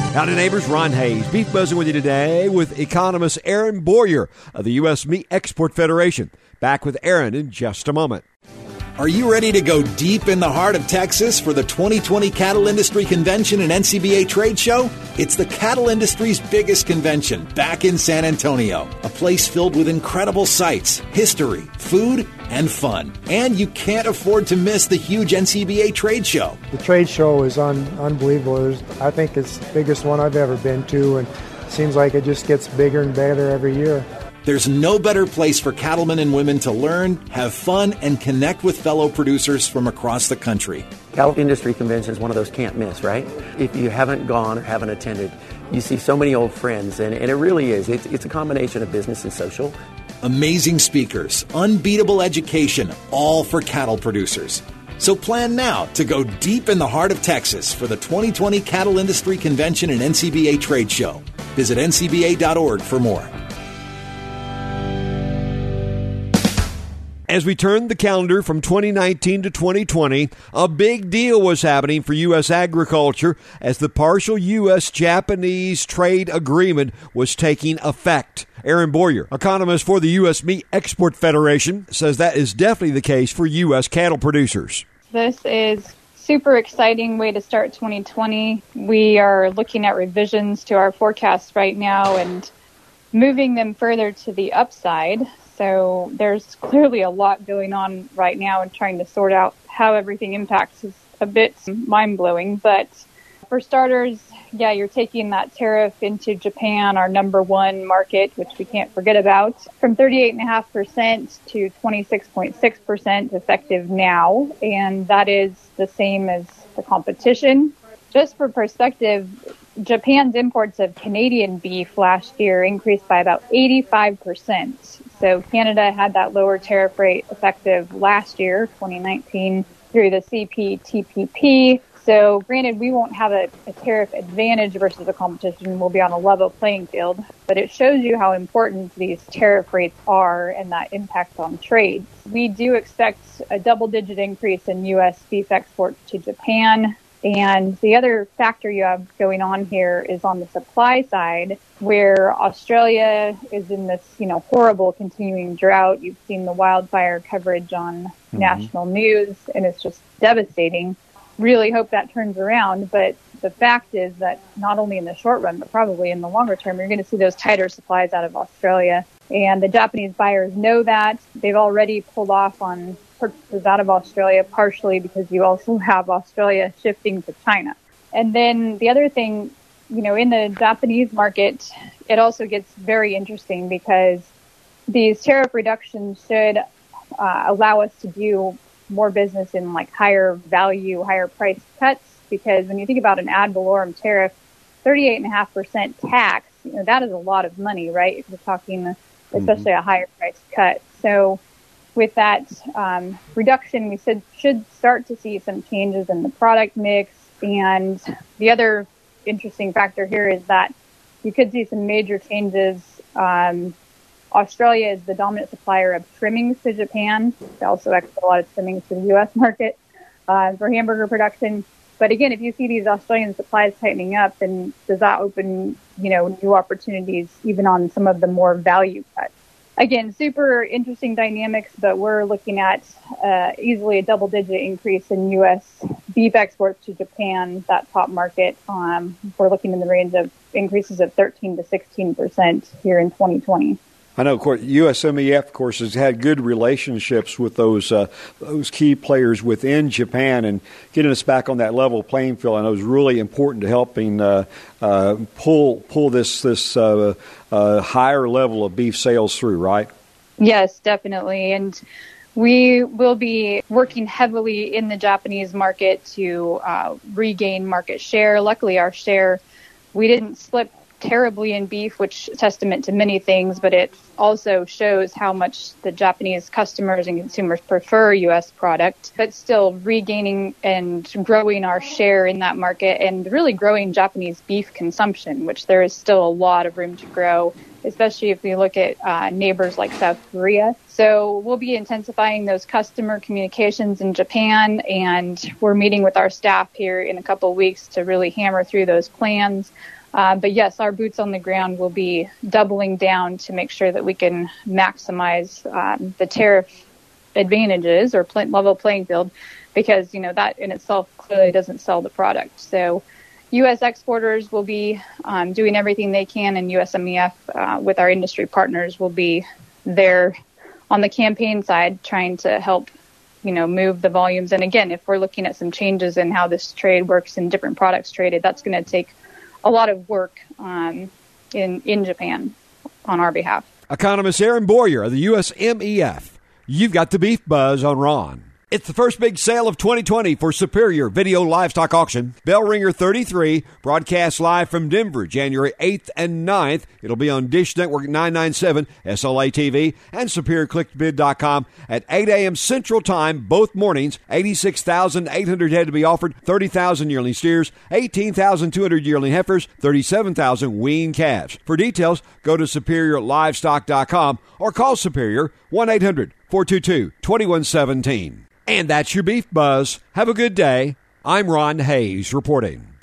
Howdy, neighbors. Ron Hayes, Beef Buzzing with you today with economist Aaron Boyer of the U.S. Meat Export Federation. Back with Aaron in just a moment. Are you ready to go deep in the heart of Texas for the 2020 Cattle Industry Convention and NCBA Trade Show? It's the cattle industry's biggest convention back in San Antonio, a place filled with incredible sights, history, food, and fun. And you can't afford to miss the huge NCBA Trade Show. The trade show is unbelievable. I think it's the biggest one I've ever been to, and it seems like it just gets bigger and better every year. There's no better place for cattlemen and women to learn, have fun, and connect with fellow producers from across the country. Cattle Industry Convention is one of those can't miss, right? If you haven't gone or haven't attended, you see so many old friends, and it really is. It's a combination of business and social. Amazing speakers, unbeatable education, all for cattle producers. So plan now to go deep in the heart of Texas for the 2020 Cattle Industry Convention and NCBA Trade Show. Visit ncba.org for more. As we turned the calendar from 2019 to 2020, a big deal was happening for U.S. agriculture as the partial U.S.-Japanese trade agreement was taking effect. Aaron Boyer, economist for the U.S. Meat Export Federation, says that is definitely the case for U.S. cattle producers. This is super exciting way to start 2020. We are looking at revisions to our forecast right now and moving them further to the upside. So there's clearly a lot going on right now and trying to sort out how everything impacts is a bit mind-blowing. But for starters, yeah, you're taking that tariff into Japan, our number one market, which we can't forget about, from 38.5% to 26.6% effective now. And that is the same as the competition. Just for perspective, Japan's imports of Canadian beef last year increased by about 85%. So Canada had that lower tariff rate effective last year, 2019, through the CPTPP. So granted, we won't have a tariff advantage versus the competition. We'll be on a level playing field. But it shows you how important these tariff rates are and that impact on trade. We do expect a double-digit increase in U.S. beef exports to Japan. And the other factor you have going on here is on the supply side, where Australia is in this, horrible continuing drought. You've seen the wildfire coverage on national news, and it's just devastating. Really hope that turns around. But the fact is that not only in the short run, but probably in the longer term, you're going to see those tighter supplies out of Australia. And the Japanese buyers know that. They've already pulled off on purchases out of Australia, partially because you also have Australia shifting to China. And then the other thing, in the Japanese market, it also gets very interesting because these tariff reductions should allow us to do more business in higher value, higher price cuts. Because when you think about an ad valorem tariff, 38.5% tax, that is a lot of money, right? If you're talking especially a higher price cut. So with that reduction, we should start to see some changes in the product mix. And the other interesting factor here is that you could see some major changes. Australia is the dominant supplier of trimmings to Japan. They also export a lot of trimmings to the U.S. market for hamburger production. But again, if you see these Australian supplies tightening up, then does that open, new opportunities even on some of the more value cuts? Again, super interesting dynamics, but we're looking at easily a double-digit increase in U.S. beef exports to Japan, that top market. We're looking in the range of increases of 13 to 16% here in 2020. I know, of course, USMEF, of course, has had good relationships with those key players within Japan, and getting us back on that level playing field, I know, is really important to helping pull this higher level of beef sales through, right? Yes, definitely. And we will be working heavily in the Japanese market to regain market share. Luckily, our share, we didn't slip terribly in beef, which is testament to many things, but it also shows how much the Japanese customers and consumers prefer U.S. product, but still regaining and growing our share in that market and really growing Japanese beef consumption, which there is still a lot of room to grow, especially if we look at neighbors like South Korea. So we'll be intensifying those customer communications in Japan, and we're meeting with our staff here in a couple of weeks to really hammer through those plans. But yes, our boots on the ground will be doubling down to make sure that we can maximize the tariff advantages or level playing field, because, that in itself clearly doesn't sell the product. So U.S. exporters will be doing everything they can, and USMEF with our industry partners will be there on the campaign side trying to help, move the volumes. And again, if we're looking at some changes in how this trade works in different products traded, that's going to take a lot of work in Japan on our behalf. Economist Aaron Boyer of the USMEF. You've got the Beef Buzz on Ron. It's the first big sale of 2020 for Superior Video Livestock Auction. Bell Ringer 33, broadcast live from Denver, January 8th and 9th. It'll be on Dish Network 997, SLA TV, and SuperiorClickBid.com at 8 a.m. Central Time, both mornings. 86,800 head to be offered, 30,000 yearling steers, 18,200 yearling heifers, 37,000 weaned calves. For details, go to SuperiorLivestock.com or call Superior 1-800-422-2117. And that's your Beef Buzz. Have a good day. I'm Ron Hayes reporting.